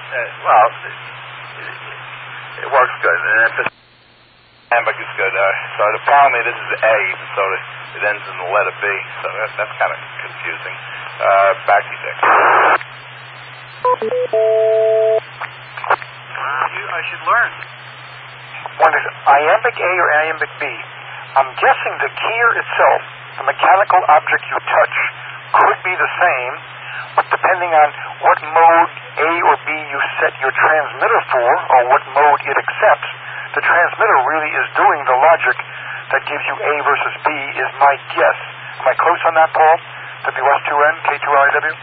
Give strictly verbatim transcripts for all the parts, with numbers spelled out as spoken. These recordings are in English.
Uh, well, it, it works good. And if it's iambic is good. Uh, so the problem is this is A, so it ends in the letter B. So that, that's kind of confusing. Uh, back to you, Dick. You, I should learn. One is iambic A or iambic B. I'm guessing the keyer itself, the mechanical object you touch, could be the same, but depending on what mode A or B you set your transmitter for, or what mode it accepts, the transmitter really is doing the logic that gives you A versus B, is my guess. Am I close on that, Paul? W S two N, K two L I W?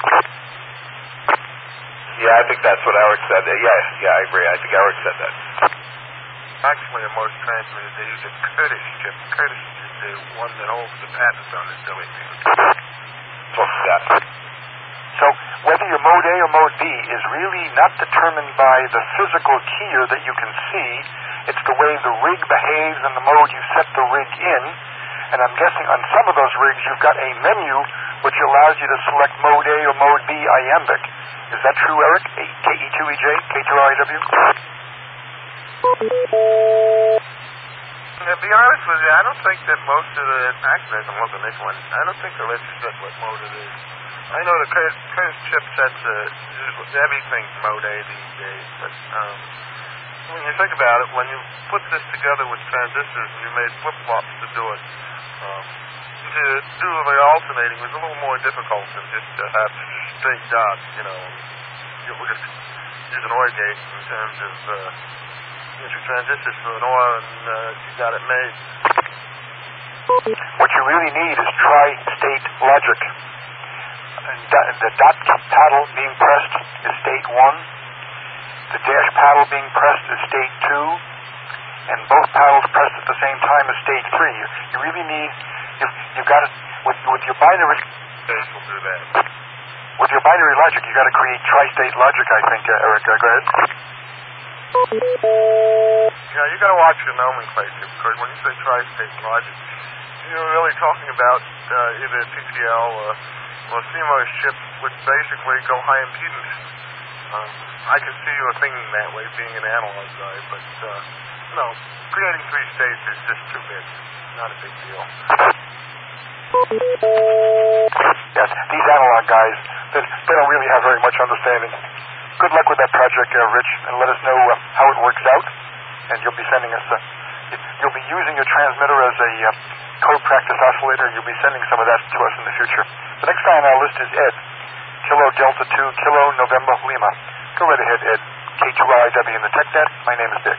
Yeah, I think that's what Eric said. Uh, yeah, yeah, I agree. I think Eric said that. Actually, in most transmitters, they use a Curtis chip. Curtis is the one that holds the patents on the silly thing. What's that? So whether you're mode A or mode B is really not determined by the physical keyer that you can see. It's the way the rig behaves and the mode you set the rig in. And I'm guessing on some of those rigs you've got a menu which allows you to select mode A or mode B iambic. Is that true, Eric? K E two E J, K two L I W? To be honest with you, I don't think that most of the... Actually, I can look at this one. I don't think they're registered what mode it is. I know the Curtis, Curtis chip sets uh, everything mode A these days, but um, when you think about it, when you put this together with transistors and you made flip-flops to do it, um, to do the alternating was a little more difficult than just to have straight dots, you know. You would just use an OR gate in terms of uh, use your transistors for an OR and uh, you got it made. What you really need is tri-state logic. And the dot paddle being pressed is state one. The dash paddle being pressed is state two. And both paddles pressed at the same time is state three. You, you really need, you've, you've got to, with, with your binary, States will do that. With your binary logic, you got to create tri-state logic, I think, uh, Eric. Uh, go ahead. Yeah, you got to watch your nomenclature, because when you say tri-state logic, you're really talking about uh, either T T L or, or C MOS chips, which basically go high impedance. Um, I can see you thinking that way, being an analog guy, but uh, no, creating three states is just too big. Not a big deal. Yes, these analog guys, they, they don't really have very much understanding. Good luck with that project, uh, Rich, and let us know uh, how it works out. And you'll be sending us, uh, you'll be using your transmitter as a uh, code practice oscillator. You'll be sending some of that to us in the future. The next guy on our list is Ed. Kilo Delta two, Kilo November Lima. Go right ahead, Ed. K two L I W in the TechNet. My name is Dick.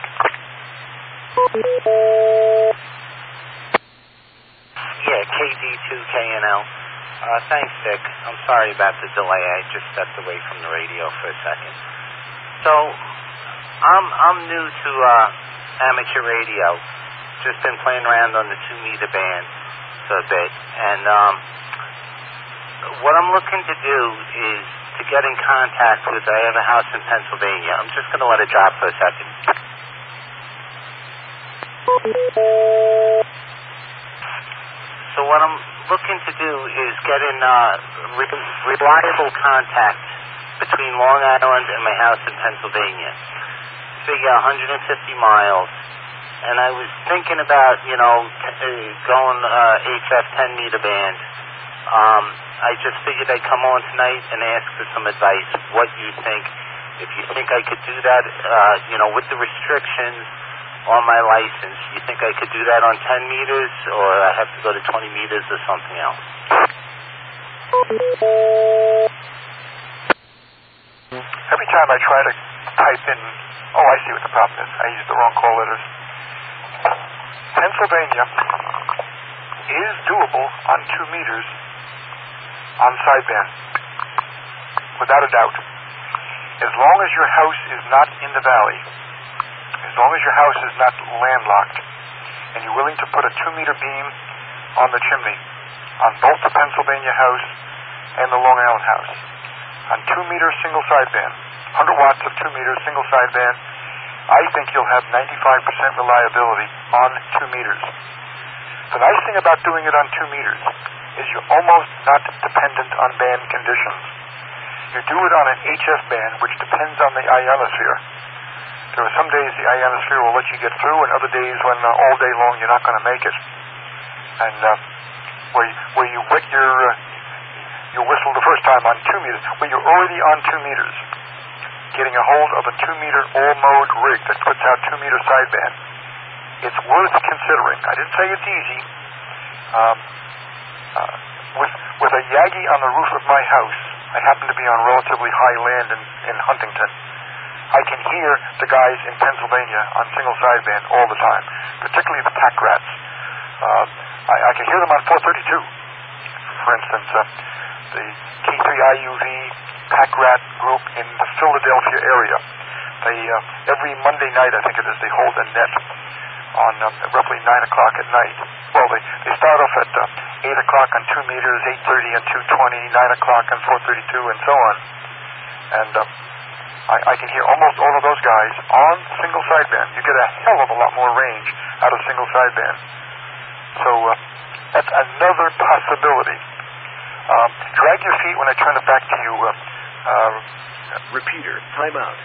Yeah, K D two K N L. Uh, thanks, Dick. I'm sorry about the delay. I just stepped away from the radio for a second. So, I'm I'm new to uh, amateur radio. Just been playing around on the two meter band for a bit, and um, what I'm looking to do is to get in contact with. I have a house in Pennsylvania. I'm just going to let it drop for a second. So what I'm looking to do is get in uh, re- reliable contact between Long Island and my house in Pennsylvania. Figure one hundred fifty miles. And I was thinking about, you know, t- uh, going uh, H F ten meter band. Um, I just figured I'd come on tonight and ask for some advice. What you think? If you think I could do that, uh, you know, with the restrictions on my license, you think I could do that on ten meters, or I have to go to twenty meters or something else? Every time I try to type in, oh, I see what the problem is. I used the wrong call letters. Pennsylvania is doable on two meters on sideband, without a doubt. As long as your house is not in the valley, as long as your house is not landlocked, and you're willing to put a two-meter beam on the chimney, on both the Pennsylvania house and the Long Island house, on two-meter single sideband, one hundred watts of two meters single sideband, I think you'll have ninety-five percent reliability on two meters. The nice thing about doing it on two meters is you're almost not dependent on band conditions. you do it on an H F band, which depends on the ionosphere, there are some days the ionosphere will let you get through, and other days when uh, all day long you're not going to make it. And uh, where you, where you wet your uh, your whistle the first time on two meters, where you're already on two meters, getting a hold of a two meter all mode rig that puts out two meter sideband, it's worth considering. I didn't say it's easy. Um, uh, with with a Yagi on the roof of my house, I happen to be on relatively high land in, in Huntington. I can hear the guys in Pennsylvania on single sideband all the time, particularly the pack rats. Uh, I, I can hear them on four thirty-two. For instance, uh, the K three I U V pack rat group in the Philadelphia area. They uh, every Monday night, I think it is, they hold a net on um, roughly nine o'clock at night. Well, they, they start off at uh, eight o'clock on two meters, eight thirty on two twenty, nine o'clock on four thirty-two, and so on. And uh, I, I can hear almost all of those guys on single sideband. You get a hell of a lot more range out of single sideband. So uh, that's another possibility. Um, drag your feet when I turn it back to you. Uh, uh, Repeater, timeout.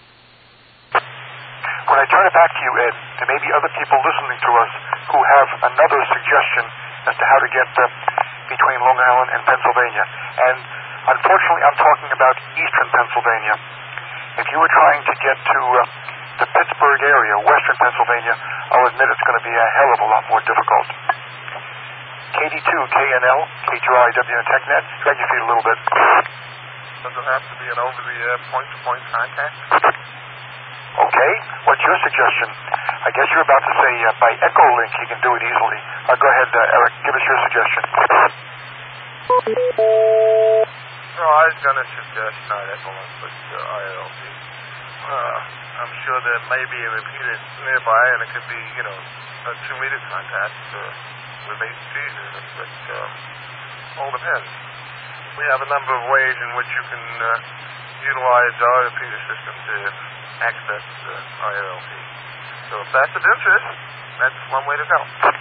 When I turn it back to you, Ed, there may be other people listening to us who have another suggestion as to how to get uh, between Long Island and Pennsylvania. And unfortunately, I'm talking about eastern Pennsylvania. If you were trying to get to uh, the Pittsburgh area, western Pennsylvania, I'll admit it's going to be a hell of a lot more difficult. K D two, K N L, K two R I W and TechNet, drag your feet a little bit. Does it have to be an over-the-air point-to-point contact? Okay, what's your suggestion? I guess you're about to say uh, by Echolink you can do it easily. Uh, go ahead, uh, Eric, give us your suggestion. No, I was going to suggest not Echolink, but uh, I L P. Uh, I'm sure there may be a repeater nearby, and it could be, you know, a two-meter contact uh, with eight G's in it, but um, all depends. We have a number of ways in which you can uh, utilize our repeater system to access uh, I L P. So if that's of interest, that's one way to go.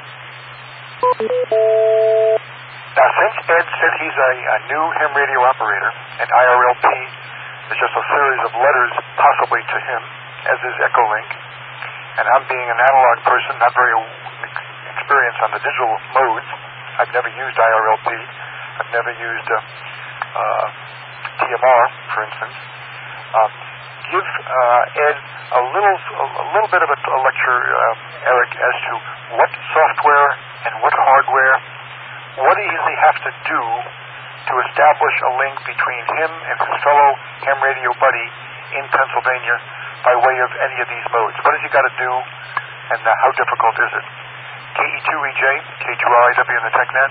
Now, since Ed said he's a, a new ham radio operator, and I R L P is just a series of letters possibly to him, as is Echolink, and I'm being an analog person, not very experienced on the digital modes. I've never used I R L P. I've never used uh, uh, T M R, for instance. Uh, give uh, Ed a little, a little bit of a, a lecture, uh, Eric, as to what software and what hardware, what does he have to do to establish a link between him and his fellow ham radio buddy in Pennsylvania by way of any of these modes? What has he got to do, and uh, how difficult is it? K E two E J, K two R I W and the TechNet.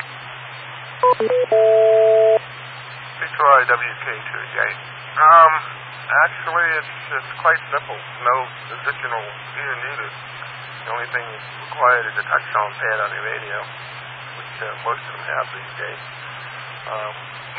K two R I W, K two E J. Um, actually, it's it's quite simple. No additional gear needed. The only thing required is a touch-tone pad on your radio, which uh, most of them have these days. Um,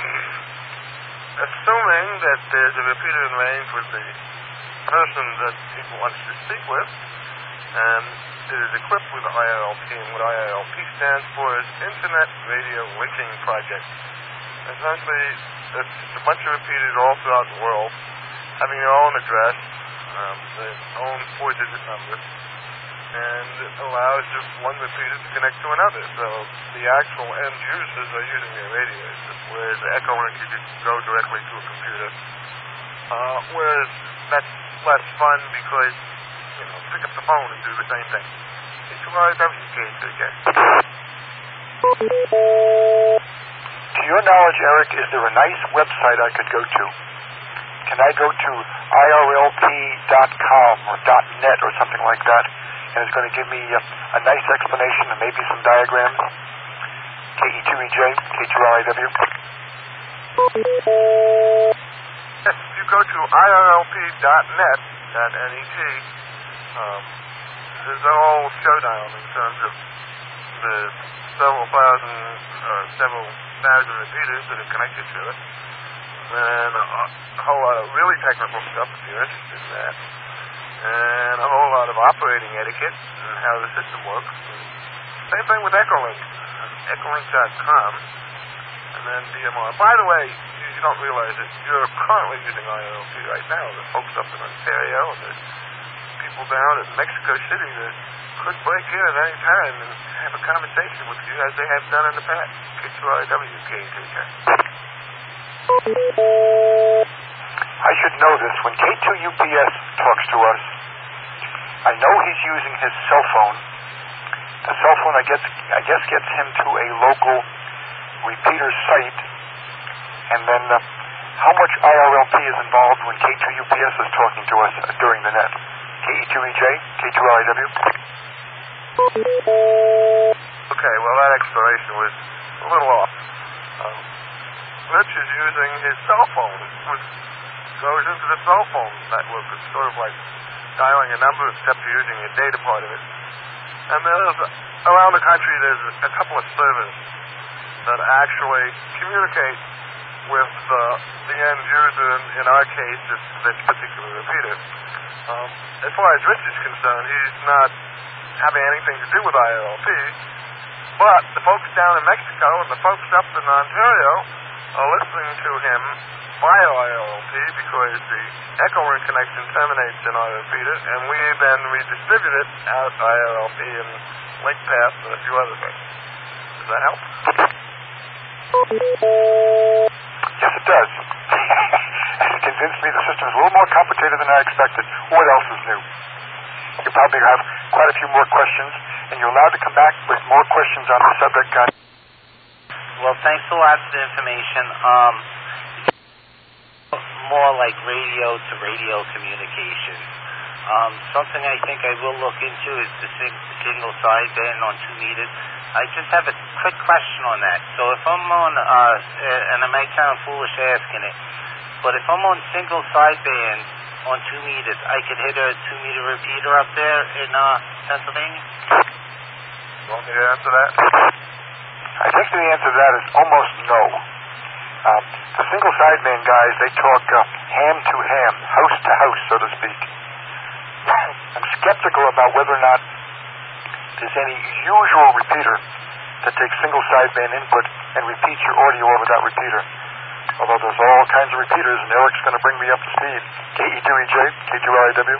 assuming that there's a repeater in range with the person that he wants to speak with, and it is equipped with I R L P, and what I R L P stands for is Internet Radio Linking Project. Essentially, it's a bunch of repeaters all throughout the world, having their own address, um, their own four-digit number, and it allows just one repeater to connect to another. So the actual end users are using their radios, whereas the Echolink you can go directly to a computer. Uh, whereas that's less fun because, you know, pick up the phone and do the same thing. K two R I W, K two E J. To your knowledge, Eric, is there a nice website I could go to? Can I go to I R L P dot com or .net or something like that, and it's going to give me a, a nice explanation and maybe some diagrams? K E two E J, K two R I W. Yes, if you go to I R L P dot net, N E T, um, there's a whole showdown in terms of the several thousand, uh, several thousand repeaters that are connected to it, and a, a whole lot of really technical stuff if you're interested in that, and a whole lot of operating etiquette and how the system works. Same thing with Echolink, Echolink dot com, and then D M R. By the way, you you don't realize it. You're currently using I L P right now. The folks up in Ontario and the people down in Mexico City that could break in at any time and have a conversation with you as they have done in the past. K two R W, K two J. I should know this. When K two U P S talks to us, I know he's using his cell phone. The cell phone, I guess, I guess gets him to a local repeater site. And then uh, how much I R L P is involved when K two U P S is talking to us uh, during the net? K E two E J, K two R I W? Okay, well, that explanation was a little off. Um, Rich is using his cell phone, which goes into the cell phone network. It's sort of like dialing a number, except you're using a data part of it. And there's, around the country, there's a couple of servers that actually communicate with uh, the end user. In our case, it's this particular repeater. Um, as far as Rich is concerned, he's not having anything to do with I L P, but the folks down in Mexico and the folks up in Ontario are listening to him via I L P because the echo ring connection terminates in our repeater, and we then redistribute it out I L P and link path and a few other things. Does that help? Yes, it does. It convinced me the system is a little more complicated than I expected. What else is new? You probably have quite a few more questions, and you're allowed to come back with more questions on the subject. God. Well, thanks a lot for the information. Um, more like radio to radio communication. Um, something I think I will look into is the sing- single sideband on two meters. I just have a quick question on that. So if I'm on, uh, and it might sound foolish asking it, but if I'm on single sideband on two meters, I could hit a two meter repeater up there in uh, Pennsylvania? You want me to answer that? I think the answer to that is almost no. Um, the single sideband guys, they talk uh, ham to ham, house to house, so to speak. I'm skeptical about whether or not there's any usual repeater that takes single sideband input and repeats your audio over that repeater. Although there's all kinds of repeaters, and Eric's going to bring me up to speed. K E two E J, K two R I W.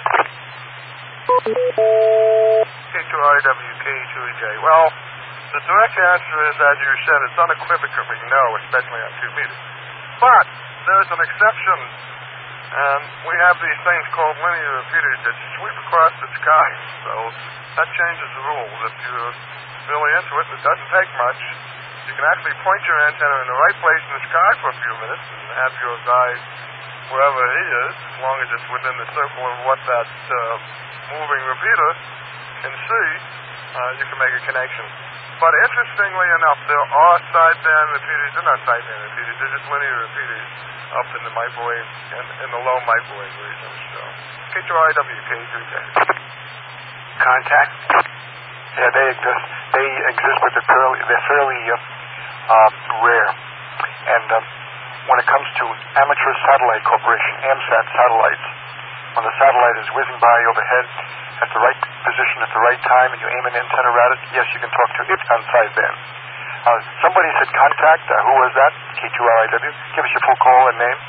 K two R I W, K E two E J. Well, the direct answer is, as you said, it's unequivocally no, especially on two meters. But there's an exception, and we have these things called linear repeaters that sweep across the sky. So that changes the rules. If you're really into it, and it doesn't take much, you can actually point your antenna in the right place in the sky for a few minutes and have your guy wherever he is, as long as it's within the circle of what that uh, moving repeater can see, uh, you can make a connection. But interestingly enough, there are sideband repeaters. They're not sideband repeaters. They're just linear repeaters up in the microwave and in the low microwave regions. So K two R I W, K two J. Contact? Yeah, they exist. They exist, but they're fairly, they're fairly uh, uh, rare. And um, when it comes to Amateur Satellite Corporation, AMSAT satellites, when the satellite is whizzing by overhead at the right position at the right time and you aim an antenna at it, yes, you can talk to it on sideband. Uh, somebody said contact. Uh, who was that? K two R I W. Give us your full call and name.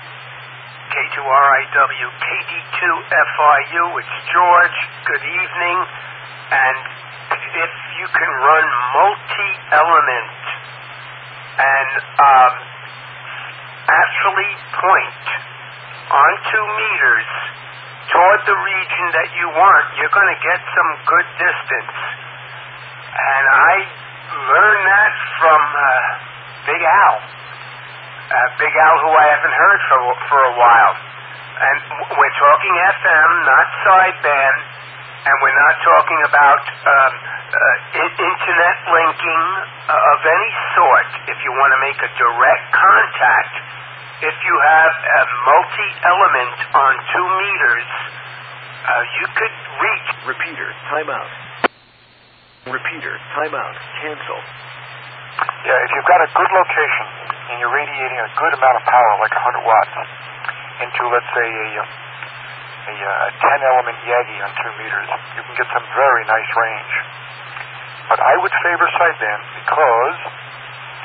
K two R I W, K D two F I U. It's George. Good evening. And if you can run multi-element and um, actually point on two meters toward the region that you want, you're going to get some good distance. And I learned that from uh, Big Al. Uh, Big Al, who I haven't heard for, for a while. And we're talking F M, not sideband, and we're not talking about um, uh, internet linking uh, of any sort. If you want to make a direct contact, if you have a multi-element on two meters, uh, you could reach... Repeater, timeout. Repeater, timeout. Cancel. Yeah, if you've got a good location and you're radiating a good amount of power, like one hundred watts, into, let's say, a, a, a ten-element Yagi on two meters, you can get some very nice range. But I would favor sideband because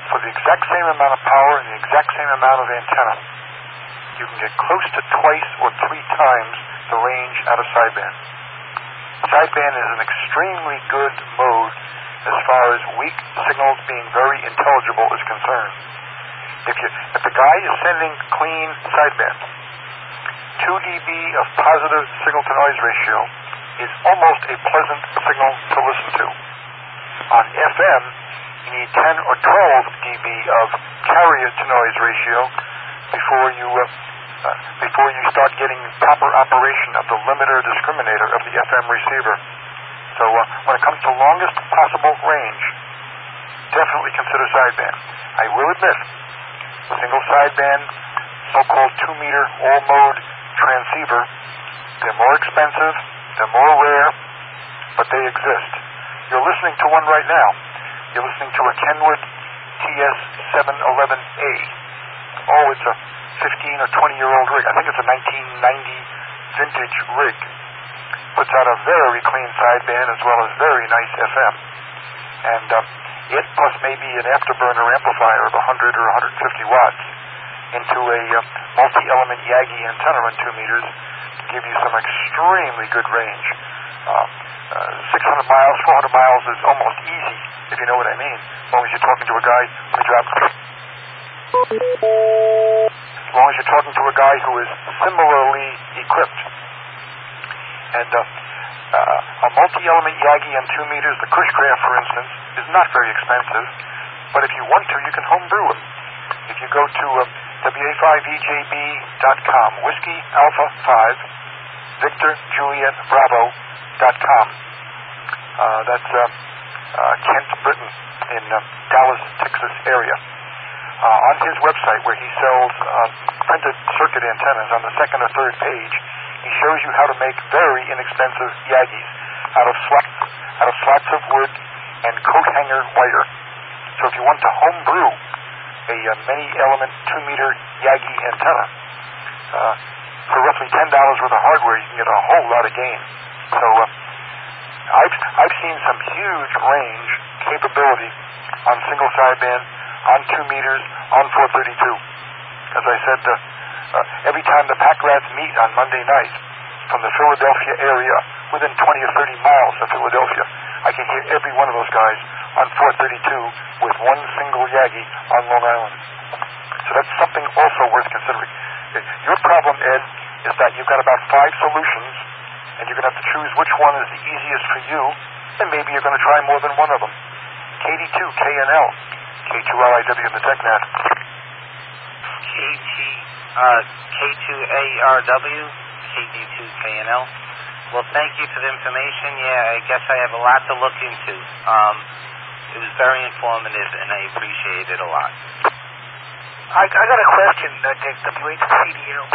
for the exact same amount of power and the exact same amount of antenna, you can get close to twice or three times the range out of sideband. Sideband is an extremely good mode as far as weak signals being very intelligible is concerned. If you, if the guy is sending clean sideband, two decibels of positive signal-to-noise ratio is almost a pleasant signal to listen to. On F M, you need ten or twelve decibels of carrier-to-noise ratio before you uh, uh, before you start getting proper operation of the limiter discriminator of the F M receiver. So uh, when it comes to longest possible range, definitely consider sideband. I will admit, single sideband, so-called two-meter all-mode transceiver, they're more expensive, they're more rare, but they exist. You're listening to one right now. You're listening to a Kenwood T S seven eleven A. Oh, it's a fifteen or twenty year old rig. I think it's a nineteen ninety vintage rig. Puts out a very clean sideband as well as very nice F M. And um, it plus maybe an afterburner amplifier of one hundred or one hundred fifty watts into a uh, multi-element Yagi antenna on two meters give you some extremely good range. Uh, uh, six hundred miles, four hundred miles is almost easy, if you know what I mean, as long as you're talking to a guy who drops. As long as you're talking to a guy who is similarly equipped. And uh, uh, a multi-element Yagi on two meters, the Cushcraft, for instance, is not very expensive, but if you want to, you can homebrew them. If you go to uh, W A five E J B dot com, Whiskey Alpha five, Victor Juliet Bravo dot com. Uh, that's uh, uh, Kent Britton in uh, Dallas, Texas area. Uh, on his website, where he sells uh, printed circuit antennas, on the second or third page, he shows you how to make very inexpensive Yagis out of slats, out of slats of wood and coat hanger wire. So if you want to homebrew a uh, many-element two-meter Yagi antenna, uh, for roughly ten dollars worth of hardware, you can get a whole lot of gain. So uh, I've I've seen some huge range capability on single sideband, on two meters, on four thirty-two. As I said, uh, uh, every time the pack rats meet on Monday night from the Philadelphia area, within twenty or thirty miles of Philadelphia, I can hear every one of those guys on four thirty-two with one single Yagi on Long Island. So that's something also worth considering. Your problem, Ed, is that you've got about five solutions, and you're going to have to choose which one is the easiest for you, and maybe you're going to try more than one of them. K D two K N L, K two R I W in the TechNet. K T, uh, K two A R W, K D two K N L. Well, thank you for the information. Yeah, I guess I have a lot to look into. Um, it was very informative, and I appreciate it a lot. I, I got a question, uh, Dick, W H C D L.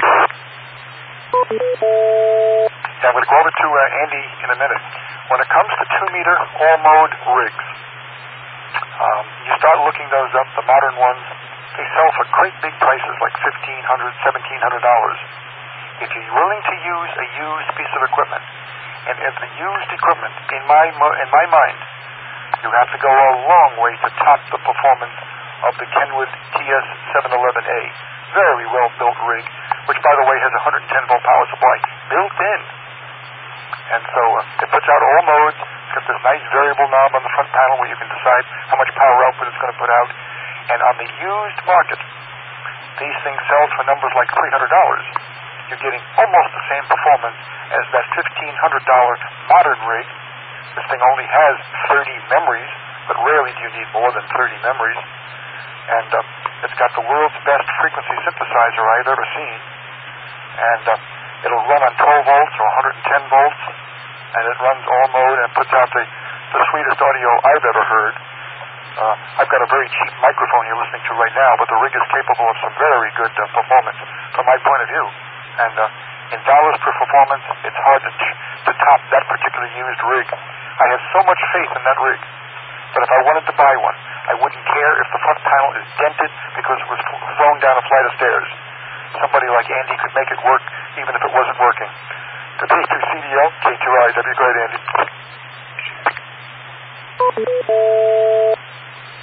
Yeah, I'm going to go over to uh, Andy in a minute. When it comes to two-meter all-mode rigs, um, you start looking those up, the modern ones, they sell for great big prices like fifteen hundred dollars, seventeen hundred dollars. If you're willing to use a used piece of equipment, and if the used equipment, in my in my mind, you have to go a long way to top the performance of the Kenwood T S seven eleven A. Very well-built rig, which, by the way, has a one hundred ten volt power supply built in. And so uh, it puts out all modes. It's got this nice variable knob on the front panel where you can decide how much power output it's going to put out. And on the used market, these things sell for numbers like three hundred dollars. You're getting almost the same performance as that fifteen hundred dollars modern rig. This thing only has thirty memories, but rarely do you need more than thirty memories. And uh, it's got the world's best frequency synthesizer I've ever seen. And uh, it'll run on twelve volts or one hundred ten volts, and it runs all mode and puts out the, the sweetest audio I've ever heard. Uh, I've got a very cheap microphone you're listening to right now, but the rig is capable of some very good uh, performance from my point of view. And uh, in dollars per performance, it's hard to, ch- to top that particular used rig. I have so much faith in that rig that if I wanted to buy one, I wouldn't care if the front panel is dented because it was thrown down a flight of stairs. Somebody like Andy could make it work even if it wasn't working. The P two C D L, K two R I W. Go ahead, Andy.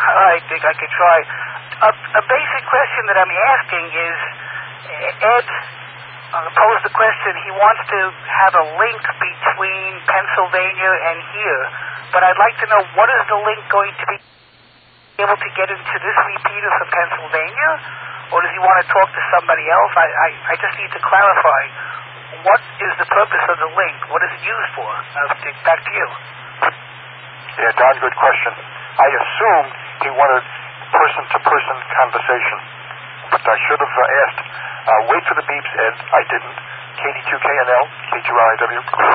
All right, Dick, I could try. A, a basic question that I'm asking is, Ed uh, posed the question, he wants to have a link between Pennsylvania and here, but I'd like to know, what is the link going to be able to get into this repeater from Pennsylvania, or does he want to talk to somebody else? I, I, I just need to clarify, what is the purpose of the link? What is it used for? Uh, Dick, back to you. Yeah, darn good question. I assumed he wanted person-to-person conversation, but I should have uh, asked. Uh, wait for the beeps, Ed. I didn't. K D two K N L, K two R I W.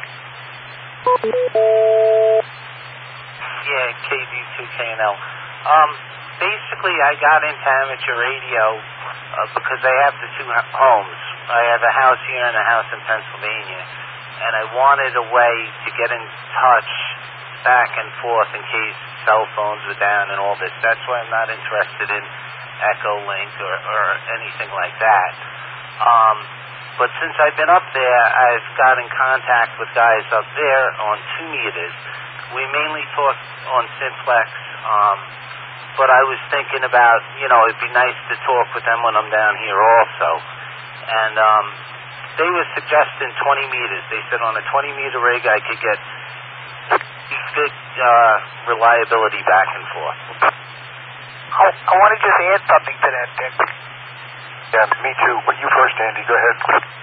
Yeah, K D two K N L. Um, basically, I got into amateur radio uh, because I have the two homes. I have a house here and a house in Pennsylvania, and I wanted a way to get in touch back and forth in case cell phones were down and all this. That's why I'm not interested in Echolink or, or anything like that. Um, but since I've been up there, I've got in contact with guys up there on two meters. We mainly talk on Simplex, um, but I was thinking about, you know, it'd be nice to talk with them when I'm down here also. And um, they were suggesting twenty meters. They said on a twenty meter rig I could get good uh, reliability back and forth. Oh, I want to just add something to that, Dick. Yeah, me too. But you first, Andy. Go ahead.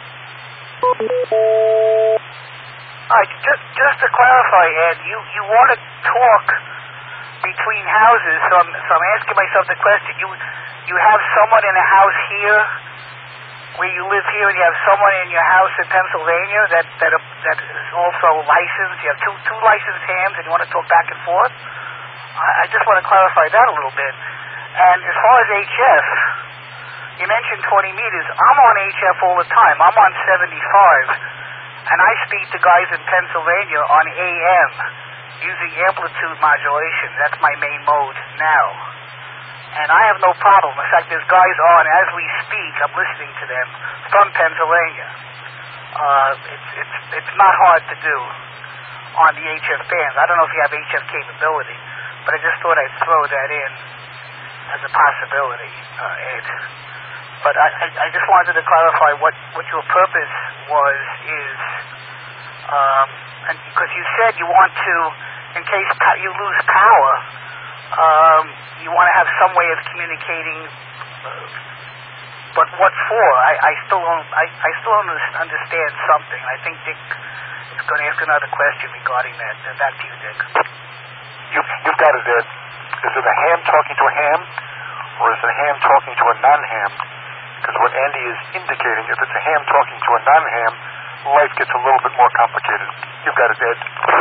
All right, just, just to clarify, Ed, you, you want to talk between houses, so I'm, so I'm asking myself the question. You you have someone in a house here where you live here, and you have someone in your house in Pennsylvania that that, uh, that is also licensed. You have two two licensed hams, and you want to talk back and forth. I, I just want to clarify that a little bit. And as far as H F, you mentioned twenty meters. I'm on H F all the time. I'm on seventy-five, and I speak to guys in Pennsylvania on A M using amplitude modulation. That's my main mode now. And I have no problem. In fact, there's guys on as we speak. I'm listening to them from Pennsylvania. Uh, it's it's it's not hard to do on the H F bands. I don't know if you have H F capability, but I just thought I'd throw that in as a possibility, uh, Ed. But I, I I just wanted to clarify what what your purpose was is, um, and because you said you want to, in case you lose power. Um, you want to have some way of communicating, uh, but what for? I, I still don't. I, I still don't understand something. I think Dick is going to ask another question regarding that. Uh, back to you, Dick. You, you've got it, Ed. Is it a ham talking to a ham, or is it a ham talking to a non-ham? Because what Andy is indicating, if it's a ham talking to a non-ham, life gets a little bit more complicated. You've got it, Ed.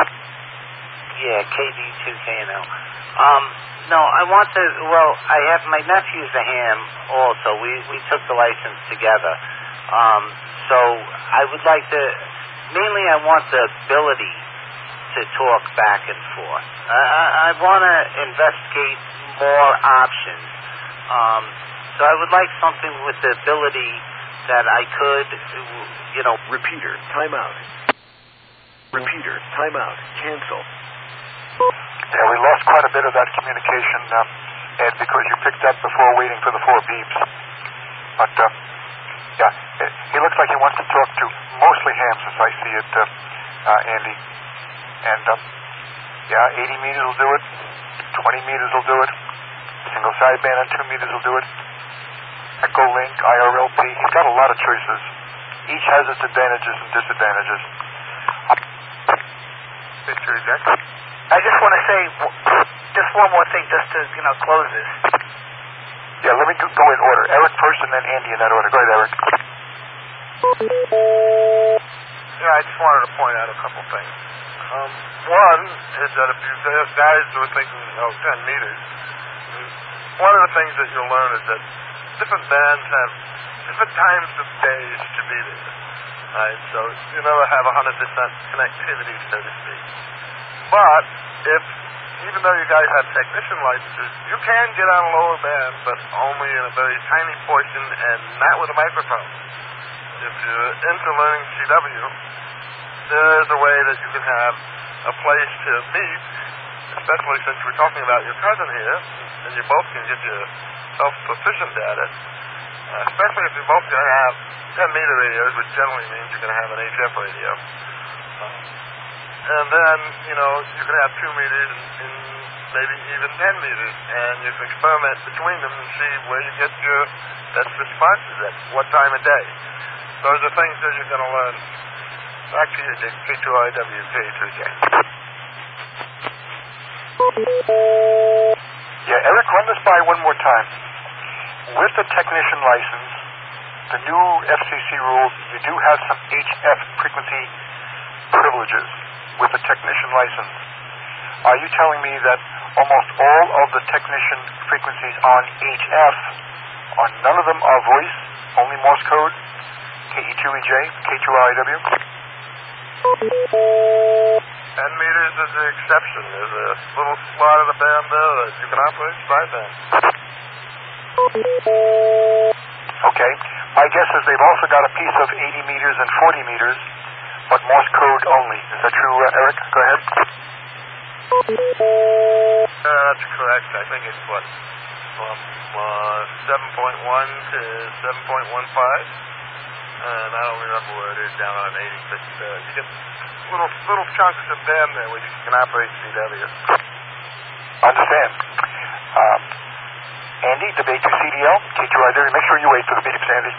Yeah, K D two K N L. Um, no, I want to, well, I have, my nephew's a ham also. We, we took the license together. Um, so I would like to, mainly I want the ability to talk back and forth. I, I, I want to investigate more options. Um, so I would like something with the ability that I could, you know. Repeater, timeout. Repeater, timeout, cancel. Yeah, we lost quite a bit of that communication, um, Ed, because you picked up before waiting for the four beeps. But, uh, yeah, he looks like he wants to talk to mostly hams, as I see it, uh, uh, Andy. And, um, yeah, eighty meters will do it. twenty meters will do it. Single sideband on two meters will do it. Echolink, I R L P. He's got a lot of choices. Each has its advantages and disadvantages. Mister Jack? I just want to say just one more thing, just to you know close this. Yeah, let me go in order. Eric first, and then Andy in that order. Go ahead, Eric. Yeah, I just wanted to point out a couple things. Um, one is that if you guys were thinking, oh, ten meters, one of the things that you'll learn is that different bands have different times of days to be there. Right? So you never have one hundred percent connectivity, so to speak. But if, even though you guys have technician licenses, you can get on a lower band, but only in a very tiny portion and not with a microphone. If you're into learning C W, there's a way that you can have a place to meet, especially since we're talking about your cousin here, and you both can get yourself proficient at it, uh, especially if you're both going to have ten meter radios, which generally means you're going to have an H F radio. Um, and then, you know, you can have two meters and, and maybe even ten meters, and you can experiment between them and see where you get your best responses at what time of day. Those are things that you're going to learn. Back to you, Dick. K two R W, K two J. Yeah, Eric, run this by one more time. With the technician license, the new F C C rules, you do have some H F frequency privileges with the technician license. Are you telling me that almost all of the technician frequencies on H F, are none of them are voice, only Morse code, K E two E J, K two R I W? ten meters is the exception. There's a little slot of the band there that you can operate sideband. Okay. My guess is they've also got a piece of eighty meters and forty meters, but Morse code only. Is that true, uh, Eric? Go ahead. Uh, that's correct. I think it's what, from uh, seven point one to seven point one five. And I don't remember where it is down on eighty, but uh, you get little little chunks of band there where you can operate C W. Understand. Um, Andy, the Bay two C D L, K two R I W. Make sure you wait for the beeps, Andy.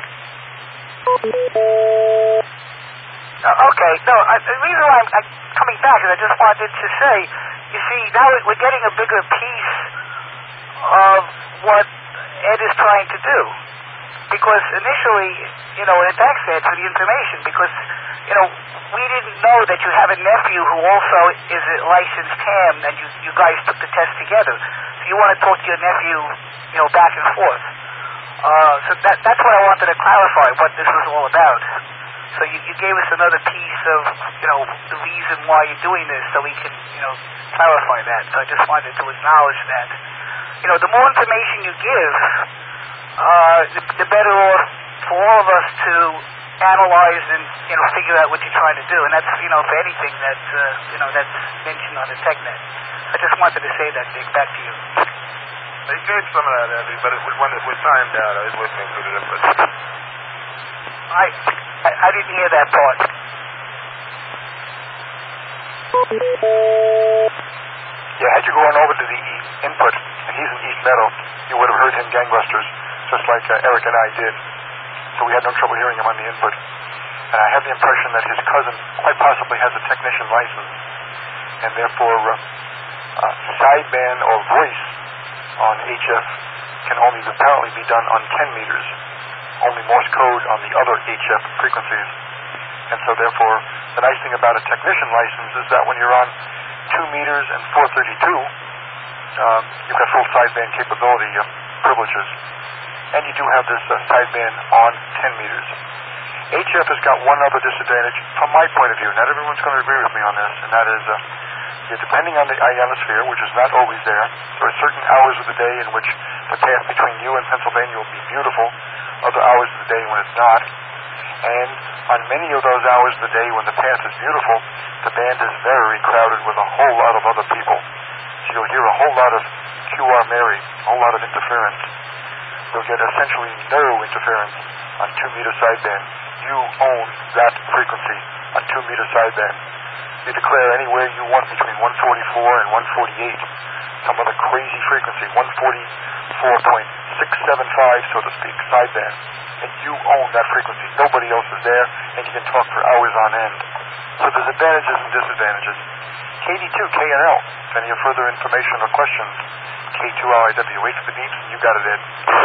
Uh, okay, no, I, the reason why I'm, I'm coming back is I just wanted to say, you see, now we're getting a bigger piece of what Ed is trying to do. Because initially, you know, and thanks, Ed, for the information, because, you know, we didn't know that you have a nephew who also is a licensed ham, and you, you guys took the test together. So you want to talk to your nephew, you know, back and forth. Uh, so that, that's what I wanted to clarify, what this was all about. So you, you gave us another piece of, you know, the reason why you're doing this, so we can, you know, clarify that. So I just wanted to acknowledge that. You know, the more information you give, uh, the, the better off for all of us to analyze and, you know, figure out what you're trying to do. And that's, you know, for anything that, uh, you know, that's mentioned on the TechNet. I just wanted to say that, Dick. Back to you. They gave some of that, Andy, but it was when it was timed out. I was listening to it. But I, I, I didn't hear that part. Yeah, had you gone over to the input, and he's in East Meadow, you would have heard him gangbusters, just like uh, Eric and I did. So we had no trouble hearing him on the input. And I have the impression that his cousin quite possibly has a technician license, and therefore uh, uh, sideband or voice on H F can only apparently be done on ten meters, only Morse code on the other H F frequencies. And so therefore, the nice thing about a technician license is that when you're on two meters and four thirty-two, um, you've got full sideband capability uh, privileges. And you do have this uh, sideband on ten meters. H F has got one other disadvantage from my point of view. Not everyone's going to agree with me on this, and that is uh, yeah, depending on the ionosphere, which is not always there, there are certain hours of the day in which the path between you and Pennsylvania will be beautiful, other hours of the day when it's not. And on many of those hours of the day when the path is beautiful, the band is very crowded with a whole lot of other people. So you'll hear a whole lot of Q R Mary, a whole lot of interference. You'll get essentially no interference on two meter sideband. You own that frequency on two meter sideband. You declare anywhere you want between one forty-four and one forty-eight, some other crazy frequency, one forty-four point six seven five, so to speak, sideband. And you own that frequency. Nobody else is there, and you can talk for hours on end. So there's advantages and disadvantages. K D two K N L, if any further information or questions, K two R I W. Wait for the beeps, and you got it, Ed.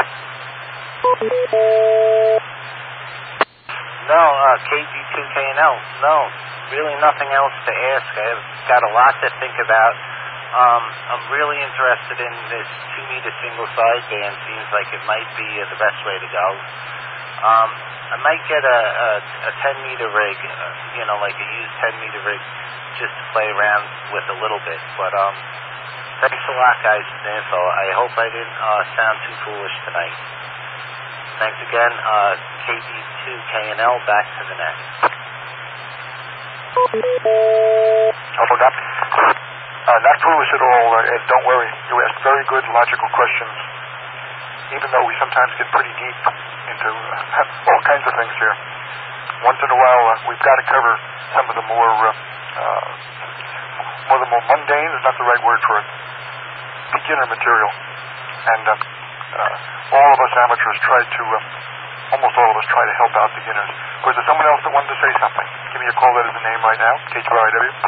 No, uh, K D two K N L, no, really nothing else to ask. I've got a lot to think about. Um, I'm really interested in this two-meter single sideband. Seems like it might be uh, the best way to go. Um, I might get a, a, a ten-meter rig, uh, you know, like a used ten-meter rig, just to play around with a little bit. But um, thanks a lot, guys, for the info. I hope I didn't uh, sound too foolish tonight. Thanks again, uh, K D two K N L, back to the net. Hold up. Uh, not foolish at all, uh, Ed. Don't worry. You asked very good, logical questions, even though we sometimes get pretty deep into uh, all kinds of things here. Once in a while, uh, we've got to cover some of the more, uh, uh, more the more mundane, is not the right word for it, beginner material. And um, uh, all of us amateurs try to, uh, almost all of us try to help out beginners. Was there someone else that wanted to say something? Give me a call. That is the name right now. K two R I W.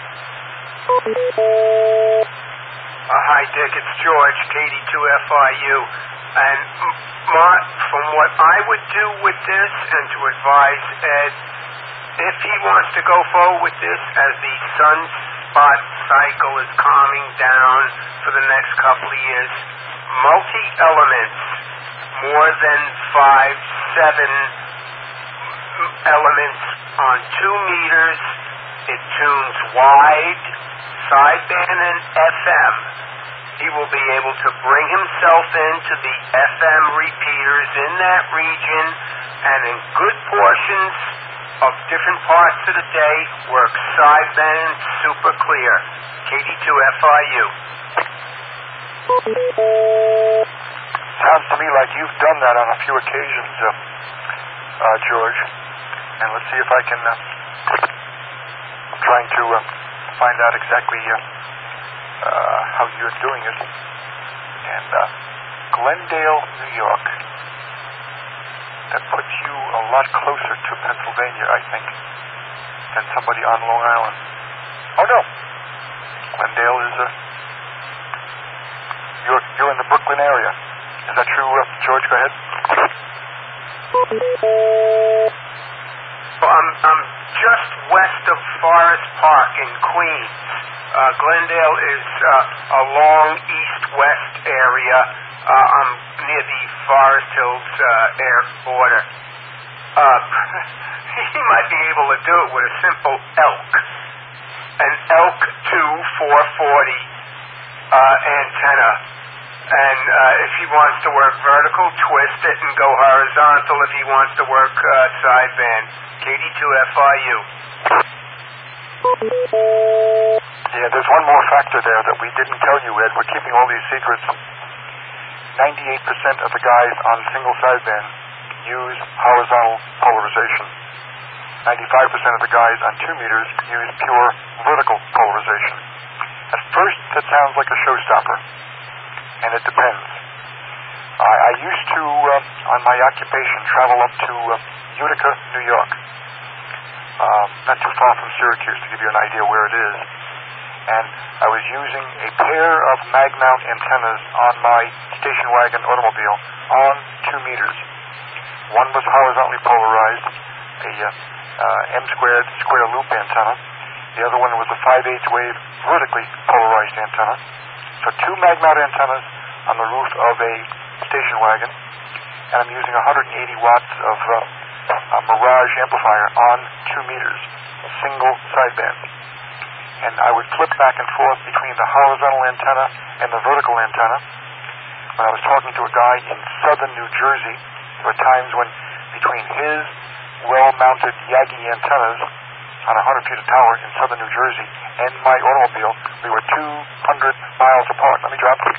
Uh, hi, Dick. It's George, K D two F I U. And, Mark, from what I would do with this, and to advise Ed, if he wants to go forward with this as the sunspot cycle is calming down for the next couple of years, multi-elements, more than five, seven elements on two meters, it tunes wide, sideband, and F M. He will be able to bring himself into the F M repeaters in that region, and in good portions of different parts of the day, work sideband super clear. K D two F I U. Sounds to me like you've done that on a few occasions, uh, uh, George. And let's see if I can... Uh, I'm trying to uh, find out exactly... Uh, Uh, how you're doing it. And uh, Glendale, New York. That puts you a lot closer to Pennsylvania, I think, than somebody on Long Island. Oh, no. Glendale is... Uh, you're, you're in the Brooklyn area. Is that true, uh, George? Go ahead. Well, I'm, I'm just west of Forest Park in Queens. Uh, Glendale is uh, a long east-west area. Uh, I'm near the Forest Hills uh, air border. Uh, he might be able to do it with a simple elk. An elk two four forty uh, antenna. And uh, if he wants to work vertical, twist it and go horizontal. If he wants to work uh, sideband, K D two F I U. Yeah, there's one more factor there that we didn't tell you, Ed. We're keeping all these secrets. ninety-eight percent of the guys on single sideband use horizontal polarization. ninety-five percent of the guys on two meters use pure vertical polarization. At first, that sounds like a showstopper, and it depends. I, I used to, uh, on my occupation, travel up to uh, Utica, New York. Um, not too far from Syracuse, to give you an idea where it is. And I was using a pair of mag mount antennas on my station wagon automobile on two meters. One was horizontally polarized, a uh, uh, M squared square loop antenna. The other one was a five eighths wave vertically polarized antenna. So two mag mount antennas on the roof of a station wagon, and I'm using one hundred eighty watts of uh, a Mirage amplifier on two meters, a single sideband. And I would flip back and forth between the horizontal antenna and the vertical antenna. When I was talking to a guy in southern New Jersey, there were times when between his well-mounted Yagi antennas on one hundred feet of tower in southern New Jersey and my automobile, we were two hundred miles apart. Let me drop it.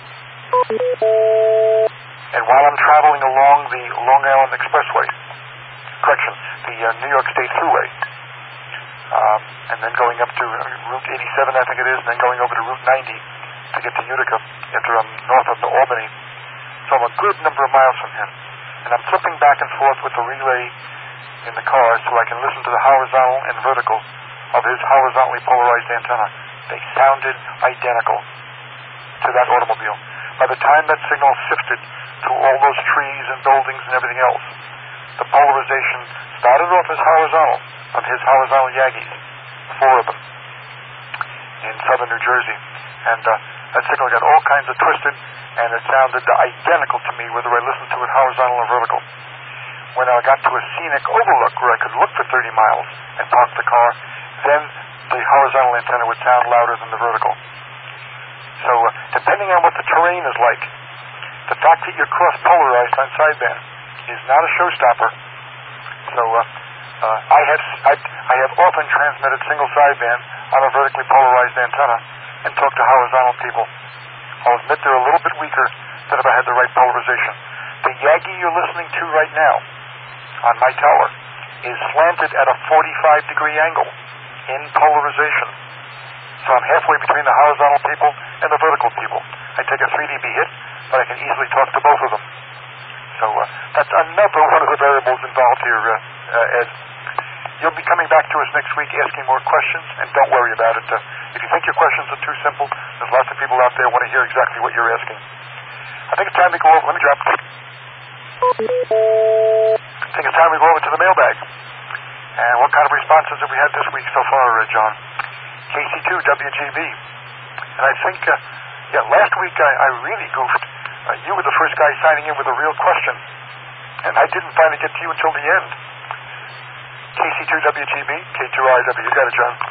And while I'm traveling along the Long Island Expressway, correction, the uh, New York State Thruway, um, and then going up to uh, Route eighty-seven, I think it is, and then going over to Route ninety to get to Utica after I'm north of the Albany. So I'm a good number of miles from him. And I'm flipping back and forth with the relay in the car so I can listen to the horizontal and vertical of his horizontally polarized antenna. They sounded identical to that automobile. By the time that signal sifted through all those trees and buildings and everything else, the polarization started off as horizontal of his horizontal Yagis, four of them, in southern New Jersey. And uh, that signal got all kinds of twisted, and it sounded identical to me whether I listened to it horizontal or vertical. When I got to a scenic overlook where I could look for thirty miles and park the car, then the horizontal antenna would sound louder than the vertical. So uh, depending on what the terrain is like, the fact that you're cross-polarized on sideband is not a showstopper. So uh, uh, I have I, I have often transmitted single sideband on a vertically polarized antenna and talk to horizontal people. I'll admit they're a little bit weaker than if I had the right polarization. The Yagi you're listening to right now on my tower is slanted at a forty-five degree angle in polarization. So I'm halfway between the horizontal people and the vertical people. I take a three D B hit, but I can easily talk to both of them. So uh, that's another one of the variables involved here, uh, uh, Ed. You'll be coming back to us next week asking more questions, and don't worry about it. Uh, if you think your questions are too simple, there's lots of people out there who want to hear exactly what you're asking. I think it's time we go over. Let me drop. I think it's time we go over to the mailbag. And what kind of responses have we had this week so far, uh, John? K C two W G B. And I think, uh, yeah, last week I, I really goofed. Uh, you were the first guy signing in with a real question. And I didn't finally get to you until the end. K C two W G B, K two R I W. You got it, John.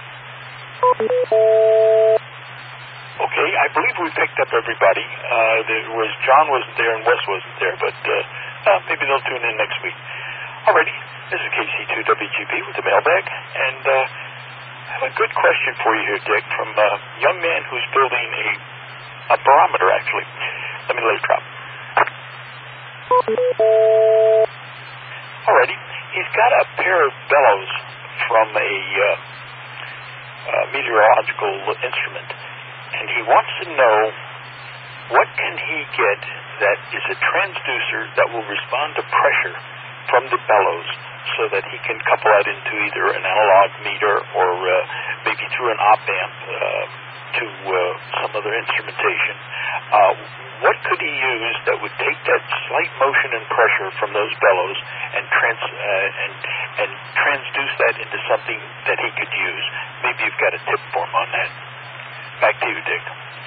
Okay, I believe we picked up everybody. Uh, there was John wasn't there and Wes wasn't there, but uh, uh, maybe they'll tune in next week. Alrighty, this is K C two W G B with the mailbag, and uh, I have a good question for you here, Dick, from a young man who's building a, a barometer, actually. Let me let it drop. Alrighty, he's got a pair of bellows from a uh, uh, meteorological instrument, and he wants to know what can he get that is a transducer that will respond to pressure from the bellows so that he can couple that into either an analog meter or uh, maybe through an op amp uh, to uh, some other instrumentation. Uh, what could he use that would take that slight motion and pressure from those bellows and trans uh, and and transduce that into something that he could use? Maybe you've got a tip for him on that. Back to you, Dick.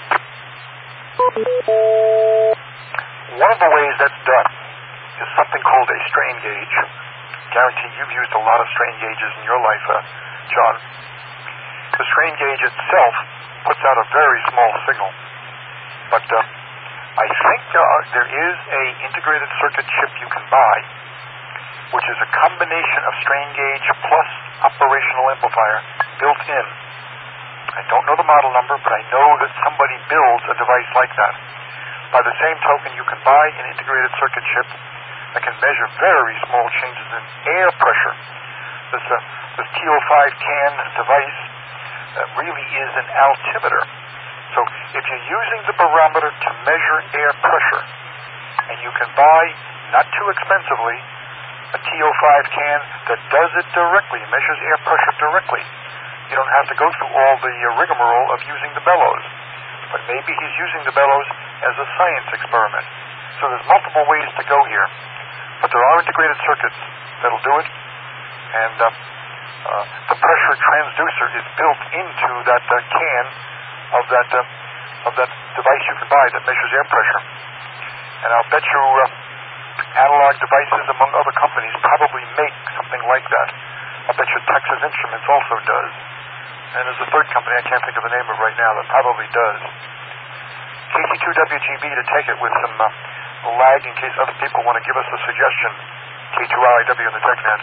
One of the ways that's done is something called a strain gauge. Guarantee you've used a lot of strain gauges in your life, uh, John. The strain gauge itself puts out a very small signal, but uh, I think uh, there is a integrated circuit chip you can buy, which is a combination of strain gauge plus operational amplifier built in. I don't know the model number, but I know that somebody builds a device like that. By the same token, you can buy an integrated circuit chip that can measure very small changes in air pressure. This, uh, this T O five CAN device uh, really is an altimeter. So if you're using the barometer to measure air pressure, and you can buy, not too expensively, a T O five CAN that does it directly, measures air pressure directly, you don't have to go through all the uh, rigmarole of using the bellows. But maybe he's using the bellows as a science experiment. So there's multiple ways to go here. But there are integrated circuits that'll do it. And uh, uh, the pressure transducer is built into that uh, can of that uh, of that device you can buy that measures air pressure. And I'll bet you uh, Analog Devices, among other companies, probably make something like that. I'll bet you Texas Instruments also does. And there's a third company I can't think of the name of right now that probably does. K C two W G B to take it with some uh, lag in case other people want to give us a suggestion. K two R I W in the TechNet.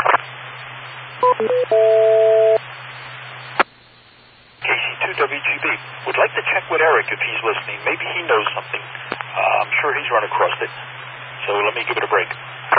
K C two W G B would like to check with Eric if he's listening. Maybe he knows something. Uh, I'm sure he's run across it. So let me give it a break.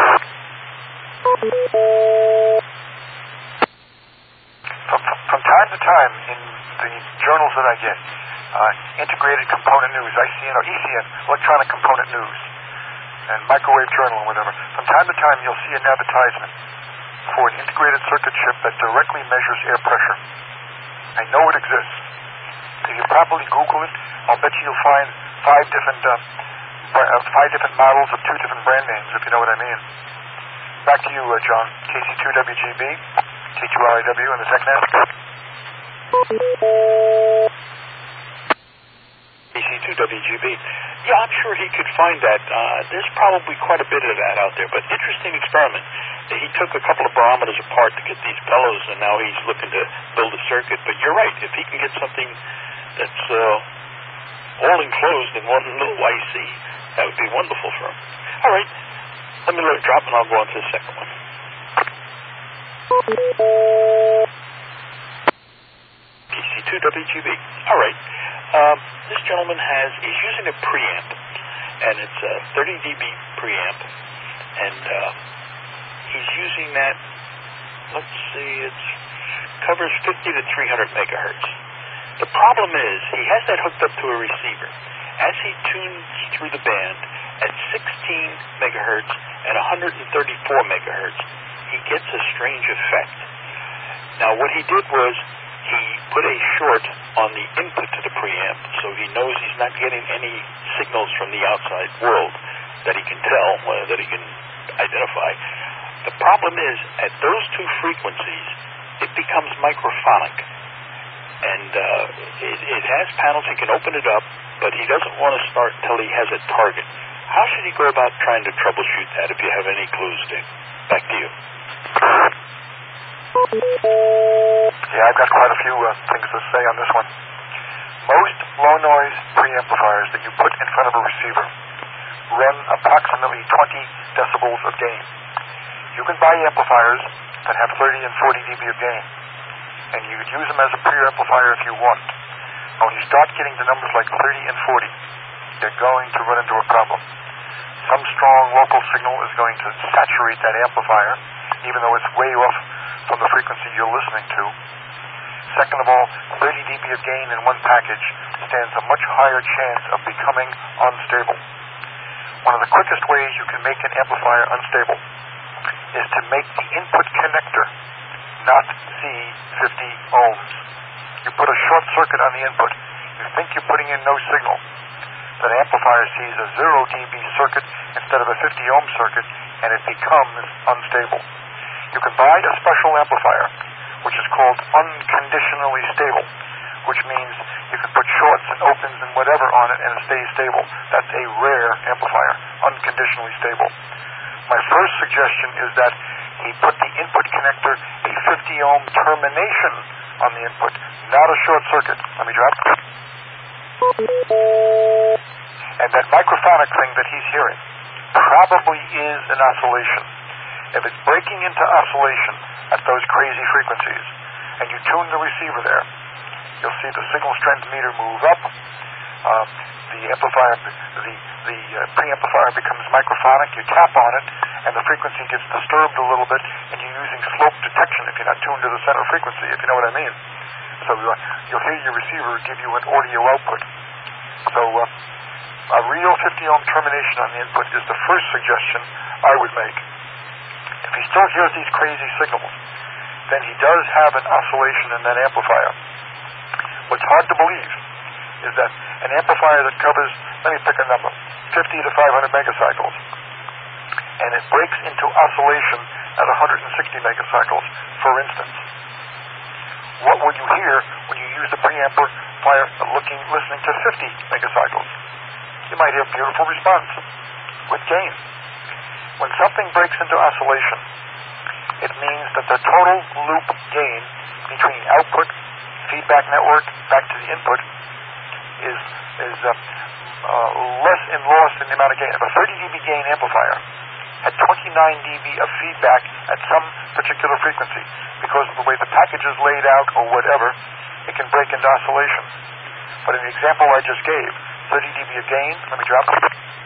From, from time to time in the journals that I get, uh, Integrated Component News, I C N, or E C N, Electronic Component News, and Microwave Journal and whatever, from time to time you'll see an advertisement for an integrated circuit chip that directly measures air pressure. I know it exists. If you properly Google it, I'll bet you you'll find five different uh, uh, five different models of two different brand names, if you know what I mean. Back to you, uh, John. K C two W G B, K two R I W, and the TechNet. K C two W G B. Yeah, I'm sure he could find that. Uh, there's probably quite a bit of that out there, but interesting experiment. He took a couple of barometers apart to get these bellows, and now he's looking to build a circuit. But you're right. If he can get something that's uh, all enclosed in one little I C, that would be wonderful for him. All right. Let me let it drop, and I'll go on to the second one. K C two W G B. All right. Um, this gentleman has, he's using a preamp, and it's a thirty decibel preamp, and uh, he's using that, let's see, it covers fifty to three hundred megahertz. The problem is, he has that hooked up to a receiver. As he tunes through the band at sixteen megahertz and one hundred thirty-four megahertz, he gets a strange effect. Now, what he did was, he put a short on the input to the preamp, so he knows he's not getting any signals from the outside world that he can tell, uh, that he can identify. The problem is, at those two frequencies, it becomes microphonic. And uh, it, it has panels, he can open it up, but he doesn't want to start until he has a target. How should he go about trying to troubleshoot that, if you have any clues, Dick? Back to you. Yeah, I've got quite a few uh, things to say on this one. Most low-noise preamplifiers that you put in front of a receiver run approximately twenty decibels of gain. You can buy amplifiers that have thirty and forty decibels of gain, and you could use them as a preamplifier if you want. When you start getting to numbers like thirty and forty, you're going to run into a problem. Some strong local signal is going to saturate that amplifier, even though it's way off from the frequency you're listening to. Second of all, thirty decibels of gain in one package stands a much higher chance of becoming unstable. One of the quickest ways you can make an amplifier unstable is to make the input connector not see fifty ohms. You put a short circuit on the input. You think you're putting in no signal. That amplifier sees a zero decibel circuit instead of a fifty ohm circuit, and it becomes unstable. You can buy a special amplifier, which is called unconditionally stable, which means you can put shorts and opens and whatever on it and it stays stable. That's a rare amplifier, unconditionally stable. My first suggestion is that he put the input connector a fifty ohm termination on the input, not a short circuit. Let me drop. And that microphonic thing that he's hearing probably is an oscillation. If it's breaking into oscillation at those crazy frequencies, and you tune the receiver there, you'll see the signal strength meter move up. Uh, the amplifier, the the uh, preamplifier becomes microphonic. You tap on it, and the frequency gets disturbed a little bit, and you're using slope detection if you're not tuned to the center frequency, if you know what I mean. So uh, you'll hear your receiver give you an audio output. So uh, a real fifty ohm termination on the input is the first suggestion I would make. If he still hears these crazy signals, then he does have an oscillation in that amplifier. What's hard to believe is that an amplifier that covers, let me pick a number, fifty to five hundred megacycles, and it breaks into oscillation at one hundred sixty megacycles, for instance. What would you hear when you use the preamplifier looking, listening to fifty megacycles? You might hear beautiful response with gain. When something breaks into oscillation, it means that the total loop gain between output, feedback network, back to the input, is is uh, uh, less in loss than the amount of gain. If a thirty decibel gain amplifier had twenty-nine decibels of feedback at some particular frequency, because of the way the package is laid out or whatever, it can break into oscillation. But in the example I just gave, thirty decibels of gain, let me drop it,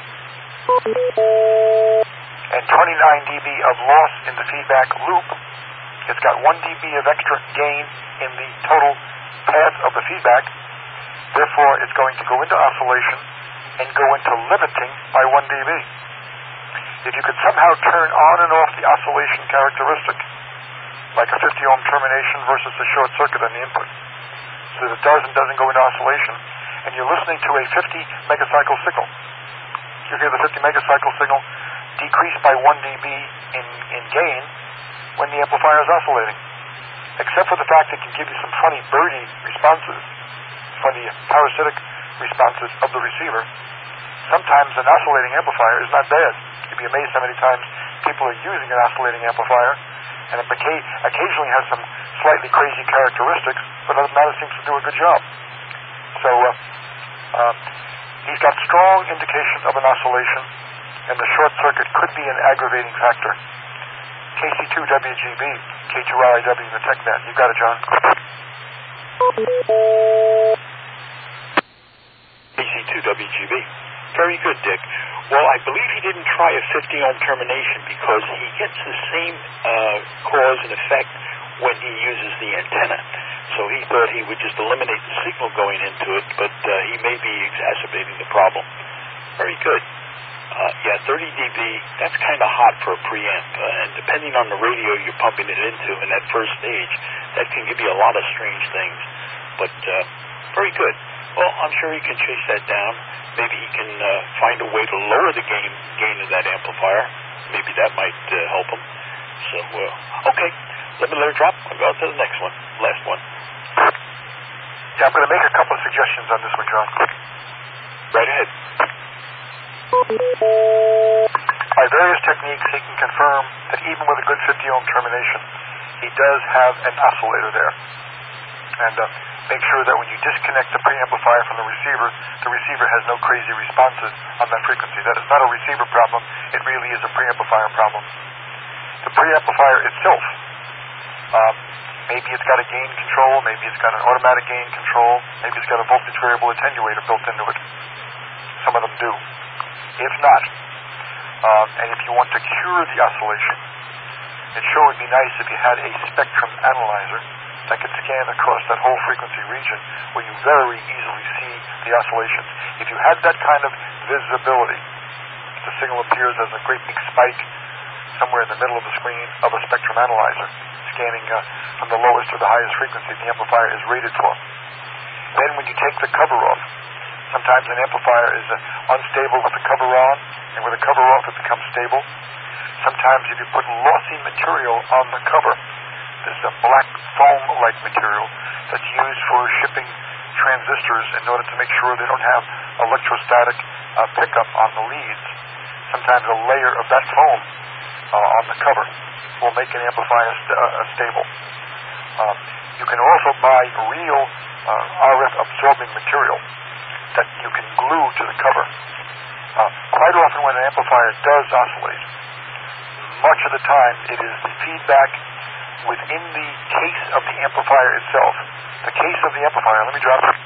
and twenty-nine decibels of loss in the feedback loop, it's got one decibel of extra gain in the total path of the feedback. Therefore, it's going to go into oscillation and go into limiting by one decibel. If you could somehow turn on and off the oscillation characteristic, like a fifty ohm termination versus a short circuit on the input, so that it does and doesn't go into oscillation, and you're listening to a fifty megacycle signal, you hear the fifty megacycle signal decrease by one decibel in, in gain when the amplifier is oscillating. Except for the fact it can give you some funny birdie responses, funny parasitic responses of the receiver. Sometimes an oscillating amplifier is not bad. You'd be amazed how many times people are using an oscillating amplifier, and it occasionally has some slightly crazy characteristics, but other than that, it seems to do a good job. So uh, uh, he's got strong indication of an oscillation, and the short circuit could be an aggravating factor. K C two W G B, K two R I W in the TechNet. You got it, John. two W G B. Very good, Dick. Well, I believe he didn't try a fifty ohm termination because he gets the same uh, cause and effect when he uses the antenna. So he thought he would just eliminate the signal going into it, but uh, he may be exacerbating the problem. Very good. Uh, yeah, thirty D B, that's kind of hot for a preamp, uh, and depending on the radio you're pumping it into in that first stage, that can give you a lot of strange things. But uh, very good. Well, I'm sure he can chase that down. Maybe he can uh, find a way to lower the gain gain of that amplifier. Maybe that might uh, help him. So, uh, okay, let me let it drop. I'll go on to the next one, last one. Yeah, I'm going to make a couple of suggestions on this one, John. Right ahead. By various techniques, he can confirm that even with a good fifty ohm termination, he does have an oscillator there. And uh, make sure that when you disconnect the preamplifier from the receiver, the receiver has no crazy responses on that frequency. That is not a receiver problem. It really is a preamplifier problem. The preamplifier itself, um, maybe it's got a gain control, maybe it's got an automatic gain control, maybe it's got a voltage variable attenuator built into it. Some of them do. If not, um, and if you want to cure the oscillation, it sure would be nice if you had a spectrum analyzer that could scan across that whole frequency region where you very easily see the oscillations. If you had that kind of visibility, the signal appears as a great big spike somewhere in the middle of the screen of a spectrum analyzer, scanning uh, from the lowest to the highest frequency the amplifier is rated for. Then when you take the cover off, sometimes an amplifier is uh, unstable with the cover on, and with the cover off it becomes stable. Sometimes if you put lossy material on the cover, there's a black foam-like material that's used for shipping transistors in order to make sure they don't have electrostatic uh, pickup on the leads. Sometimes a layer of that foam uh, on the cover will make an amplifier st- uh, stable. Um, you can also buy real uh, R F absorbing material that you can glue to the cover. Uh, quite often when an amplifier does oscillate, much of the time it is the feedback within the case of the amplifier itself. The case of the amplifier, let me drop it.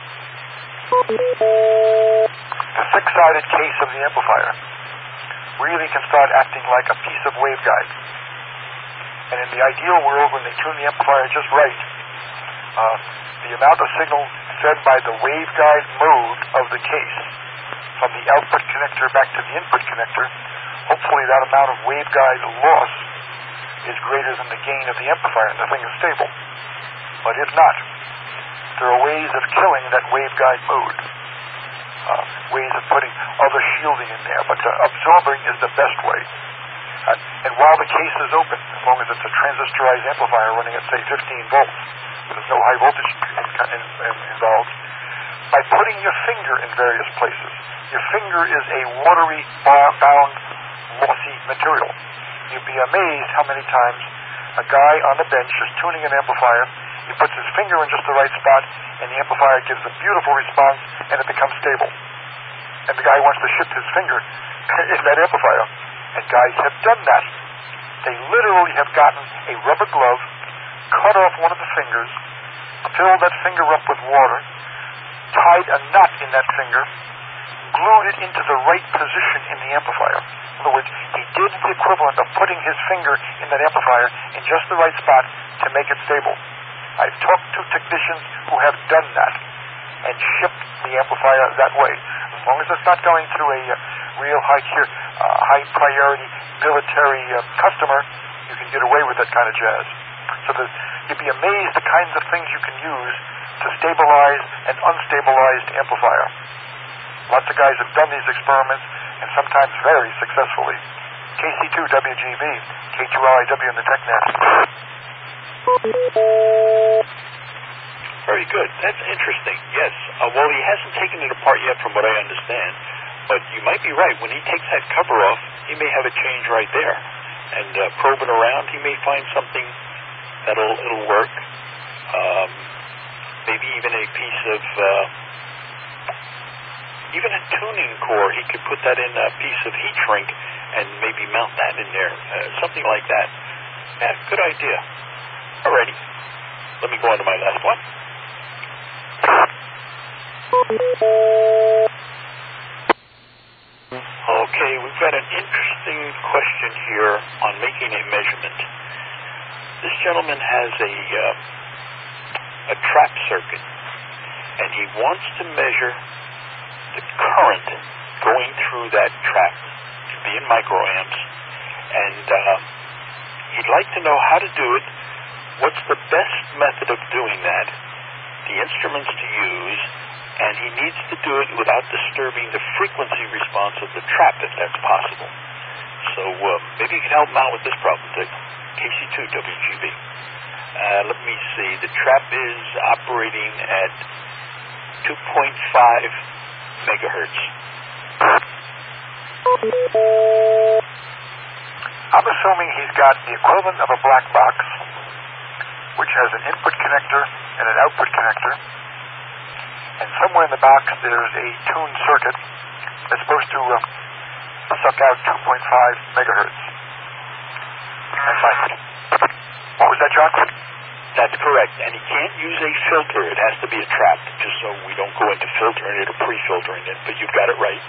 The six-sided case of the amplifier really can start acting like a piece of waveguide. And in the ideal world, when they tune the amplifier just right, uh, the amount of signal fed by the waveguide mode of the case from the output connector back to the input connector, hopefully that amount of waveguide loss is greater than the gain of the amplifier and the thing is stable. But if not, there are ways of killing that waveguide mode, uh, ways of putting other shielding in there, but uh, absorbing is the best way. Uh, and while the case is open, as long as it's a transistorized amplifier running at, say, fifteen volts, there's no high voltage in, in, in, involved, by putting your finger in various places. Your finger is a watery, bound, lossy material. You'd be amazed how many times a guy on the bench is tuning an amplifier, he puts his finger in just the right spot, and the amplifier gives a beautiful response, and it becomes stable. And the guy wants to shift his finger in that amplifier. And guys have done that. They literally have gotten a rubber glove, cut off one of the fingers, filled that finger up with water, tied a knot in that finger, glued it into the right position in the amplifier. In other words, he did the equivalent of putting his finger in that amplifier in just the right spot to make it stable. I've talked to technicians who have done that and shipped the amplifier that way. As long as it's not going to a uh, real high, uh, high priority military uh, customer, you can get away with that kind of jazz. So that you'd be amazed the kinds of things you can use to stabilize an unstabilized amplifier. Lots of guys have done these experiments, and sometimes very successfully. K C two W G B, K two L I W in the TechNet. Very good. That's interesting. Yes. Uh, well, he hasn't taken it apart yet from what I understand, but you might be right. When he takes that cover off, he may have a change right there. And uh, probing around, he may find something that'll it'll work. Um, maybe even a piece of... Uh, even a tuning core, he could put that in a piece of heat shrink and maybe mount that in there. Uh, something like that. Yeah, good idea. Alrighty. Let me go on to my last one. Okay, we've got an interesting question here on making a measurement. This gentleman has a uh, a trap circuit, and he wants to measure the current going through that trap to be in microamps, and uh, he'd like to know how to do it, what's the best method of doing that, the instruments to use, and he needs to do it without disturbing the frequency response of the trap, if that's possible. So uh, maybe you can help him out with this problem, Dick. K C two W G B. Uh, let me see. The trap is operating at two point five megahertz. I'm assuming he's got the equivalent of a black box, which has an input connector and an output connector. And somewhere in the box there's a tuned circuit that's supposed to uh, suck out two point five megahertz. That's right. What was that, John? That's correct. And he can't use a filter. It has to be a trap, just so we don't go into filtering it or pre-filtering it. But you've got it right.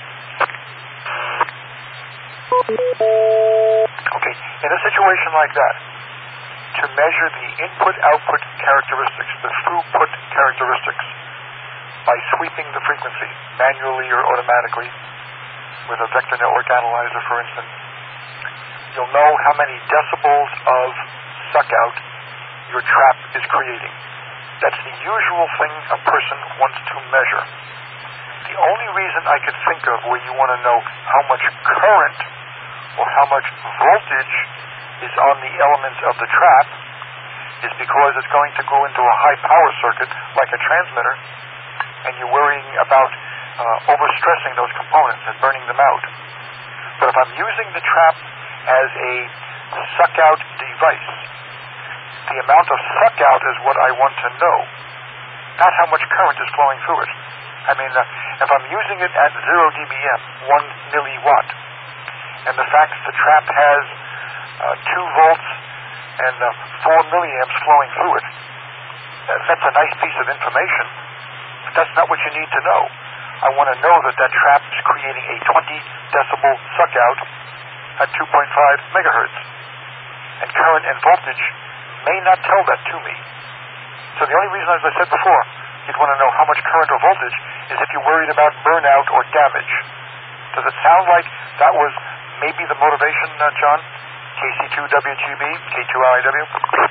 Okay. In a situation like that, to measure the input-output characteristics, the throughput characteristics, by sweeping the frequency, manually or automatically, with a vector network analyzer, for instance, you'll know how many decibels of suck-out your trap is creating. That's the usual thing a person wants to measure. The only reason I could think of where you want to know how much current or how much voltage is on the elements of the trap is because it's going to go into a high power circuit like a transmitter, and you're worrying about uh, overstressing those components and burning them out. But if I'm using the trap as a suck-out device, the amount of suck-out is what I want to know, not how much current is flowing through it. I mean, uh, if I'm using it at zero D B M, one milliwatt, and the fact that the trap has uh, two volts and uh, four milliamps flowing through it, uh, that's a nice piece of information, but that's not what you need to know. I want to know that that trap is creating a twenty decibel suck-out at two point five megahertz. And current and voltage may not tell that to me. So the only reason, as I said before, you'd want to know how much current or voltage is if you're worried about burnout or damage. Does it sound like that was maybe the motivation, uh, John? K C two W G B, K two R I W?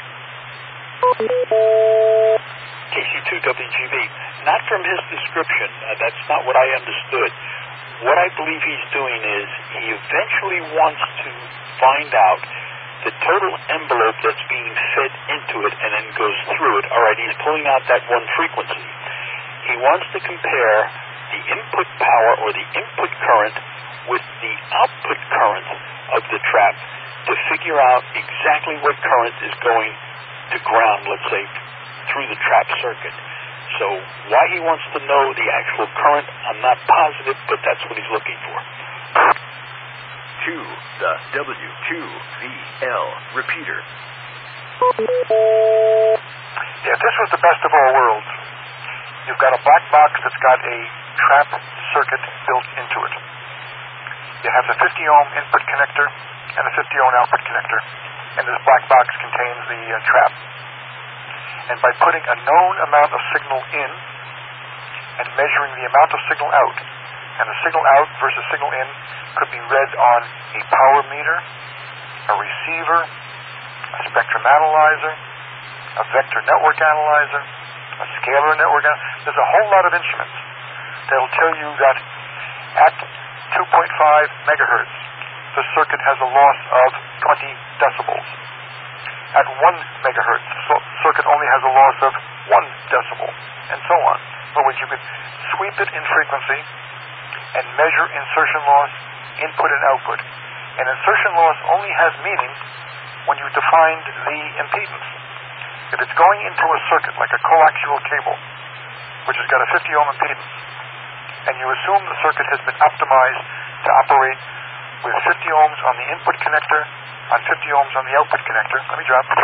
K C two W G B. Not from his description. Uh, that's not what I understood. What I believe he's doing is he eventually wants to find out the total envelope that's being fed into it and then goes through it. All right, he's pulling out that one frequency. He wants to compare the input power or the input current with the output current of the trap to figure out exactly what current is going to ground, let's say, through the trap circuit. So why he wants to know the actual current, I'm not positive, but that's what he's looking for. To the W Q V L repeater. Yeah, this was the best of all worlds. You've got a black box that's got a trap circuit built into it. You have the fifty ohm input connector and the fifty ohm output connector, and this black box contains the uh, trap. And by putting a known amount of signal in and measuring the amount of signal out, and the signal out versus signal in could be read on a power meter, a receiver, a spectrum analyzer, a vector network analyzer, a scalar network analyzer. There's a whole lot of instruments that'll tell you that at two point five megahertz, the circuit has a loss of twenty decibels. At one megahertz, the circuit only has a loss of one decibel, and so on. In other words, you could sweep it in frequency and measure insertion loss, input and output. And insertion loss only has meaning when you defined the impedance. If it's going into a circuit like a coaxial cable, which has got a fifty ohm impedance, and you assume the circuit has been optimized to operate with fifty ohms on the input connector, on fifty ohms on the output connector, let me drop,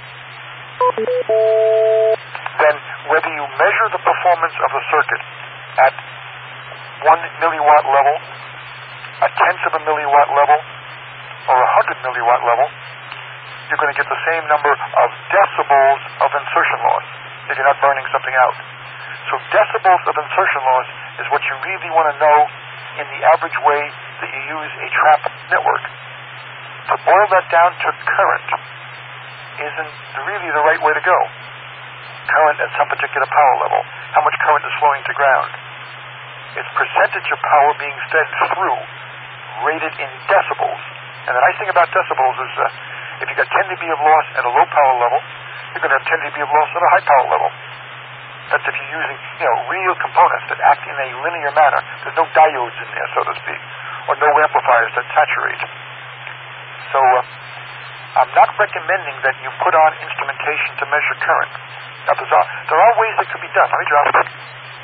then whether you measure the performance of the circuit at one milliwatt level, a tenth of a milliwatt level or a hundred milliwatt level, you're going to get the same number of decibels of insertion loss if you're not burning something out. So decibels of insertion loss is what you really want to know in the average way that you use a trap network. To boil that down to current isn't really the right way to go. Current at some particular power level. How much current is flowing to ground? It's percentage of power being fed through, rated in decibels. And the nice thing about decibels is uh, if you've got ten dB of loss at a low power level, you're going to have ten dB of loss at a high power level. That's if you're using, you know, real components that act in a linear manner. There's no diodes in there, so to speak, or no amplifiers that saturate. So uh, I'm not recommending that you put on instrumentation to measure current. Now, there are, there are ways that could be done. Let me drop it.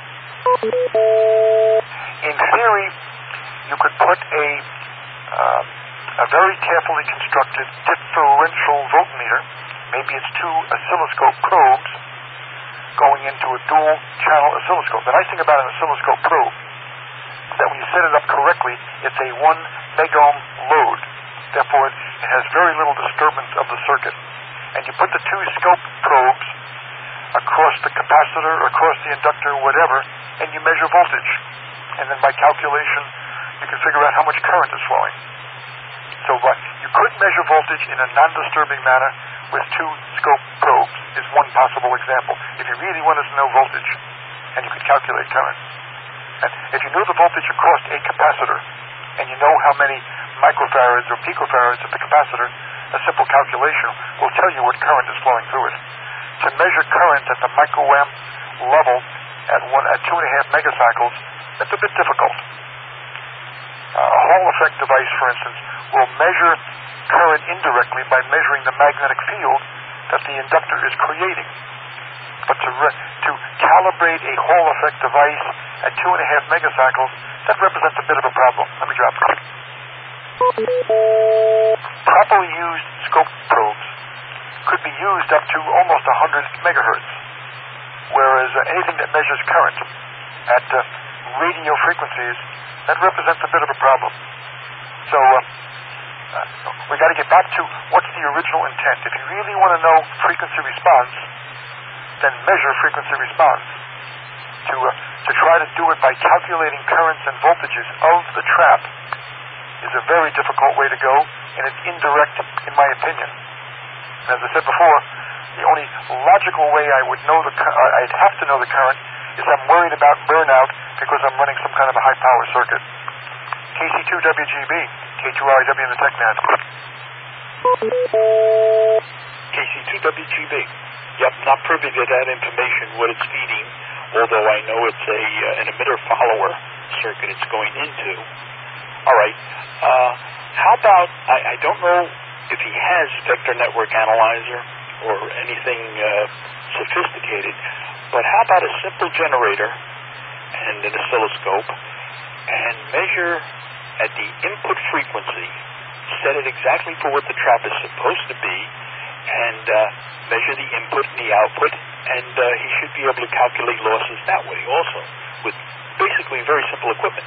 In theory, you could put a uh, a very carefully constructed differential voltmeter, maybe it's two oscilloscope probes, going into a dual channel oscilloscope. The nice thing about an oscilloscope probe is that when you set it up correctly, it's a one megohm load. Therefore, it has very little disturbance of the circuit. And you put the two scope probes across the capacitor, across the inductor, whatever, and you measure voltage. And then by calculation, you can figure out how much current is flowing. So uh, you could measure voltage in a non-disturbing manner with two scope probes is one possible example. If you really wanted to know voltage, and you could calculate current. And if you know the voltage across a capacitor, and you know how many microfarads or picofarads of the capacitor, a simple calculation will tell you what current is flowing through it. To measure current at the microamp level at one at two and a half megacycles, that's a bit difficult. Uh, a Hall effect device, for instance, will measure current indirectly by measuring the magnetic field that the inductor is creating. But to re- to calibrate a Hall effect device at two and a half megacycles, that represents a bit of a problem. Let me drop it. Properly used scope probes could be used up to almost one hundred megahertz, whereas uh, anything that measures current at uh, radio frequencies, that represents a bit of a problem. So uh, uh, we got to get back to what's the original intent. If you really want to know frequency response, then measure frequency response. To uh, to try to do it by calculating currents and voltages of the trap is a very difficult way to go, and it's indirect, in my opinion. And as I said before, the only logical way I would know the uh, I'd have to know the current is I'm worried about burnout because I'm running some kind of a high power circuit. K C two W G B, K two R I W in the TechNet. K C two W G B. Yep, not privy to that information, what it's feeding, although I know it's a uh, an emitter follower circuit it's going into. All right. Uh, how about, I, I don't know if he has vector network analyzer or anything uh, sophisticated, but how about a simple generator and an oscilloscope and measure at the input frequency, set it exactly for what the trap is supposed to be, and uh, measure the input and the output, and uh, he should be able to calculate losses that way also, with basically very simple equipment.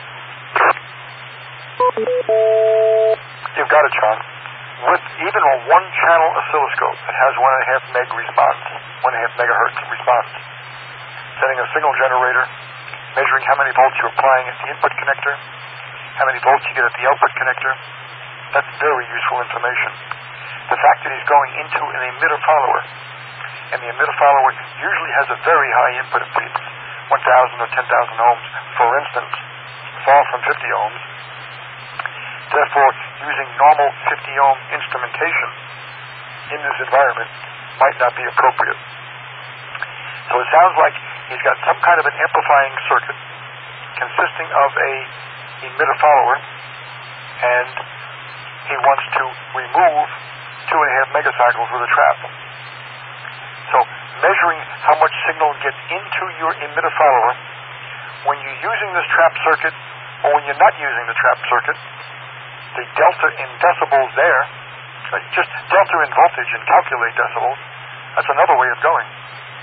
You've got it, John. With even a one-channel oscilloscope that has one and a half meg response, one and a half megahertz response, setting a signal generator, measuring how many volts you're applying at the input connector, how many volts you get at the output connector, that's very useful information. The fact that he's going into an emitter follower, and the emitter follower usually has a very high input impedance, one thousand or ten thousand ohms, for instance, far from fifty ohms. Therefore, using normal fifty ohm instrumentation in this environment might not be appropriate. So it sounds like he's got some kind of an amplifying circuit consisting of a emitter follower, and he wants to remove two and a half megacycles with a trap. So measuring how much signal gets into your emitter follower when you're using this trap circuit or when you're not using the trap circuit, the delta in decibels there, just delta in voltage and calculate decibels, that's another way of going.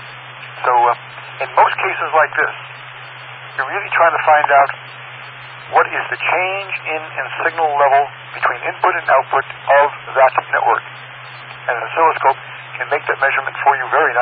So uh, in most cases like this, you're really trying to find out what is the change in, in signal level between input and output of that network. And an oscilloscope can make that measurement for you very nicely.